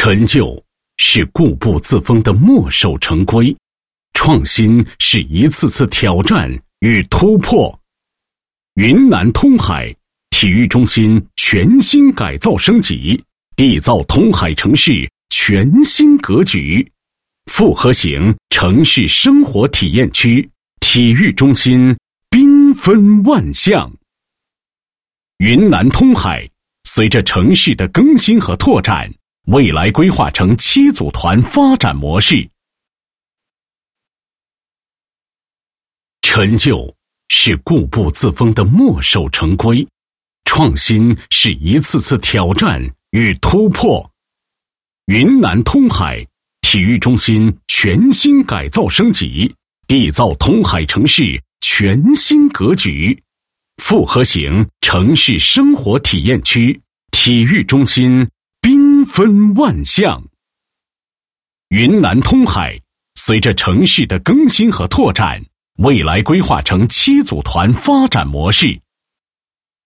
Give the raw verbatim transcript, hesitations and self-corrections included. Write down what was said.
陈旧是固步自封的墨守成规，创新是一次次挑战与突破。云南通海体育中心全新改造升级，缔造通海城市全新格局。复合型城市生活体验区，体育中心缤纷万象。云南通海随着城市的更新和拓展，未来规划成七组团发展模式。陈旧是固步自封的墨守成规，创新是一次次挑战与突破。云南通海体育中心全新改造升级，缔造通海城市全新格局。复合型城市生活体验区，体育中心缤纷万象。云南通海随着城市的更新和拓展，未来规划成七组团发展模式。